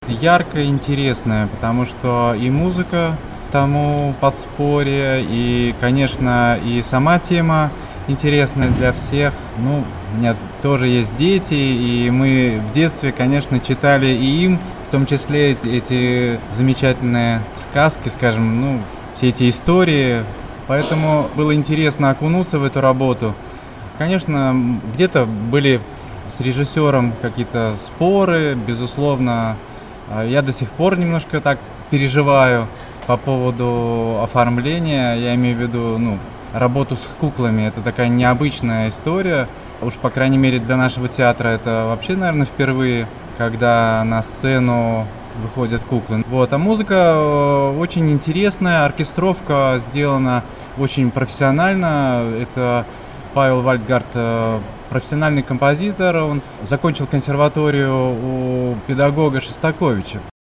Яркое, интересное, потому что и музыка тому подспорье, и, конечно, и сама тема интересная для всех. Ну, у меня тоже есть дети, и мы в детстве, конечно, читали и им, в том числе эти замечательные сказки, скажем, ну, все эти истории. Поэтому было интересно окунуться в эту работу. Конечно, где-то были с режиссером какие-то споры, безусловно. Я до сих пор немножко так переживаю по поводу оформления. Я имею в виду, ну, работу с куклами. Это такая необычная история. Уж, по крайней мере, для нашего театра это вообще, наверное, впервые, когда на сцену выходят куклы. Вот. А музыка очень интересная, оркестровка сделана очень профессионально. Это Павел Вальдгард, профессиональный композитор. Он закончил консерваторию у педагога Шостаковича.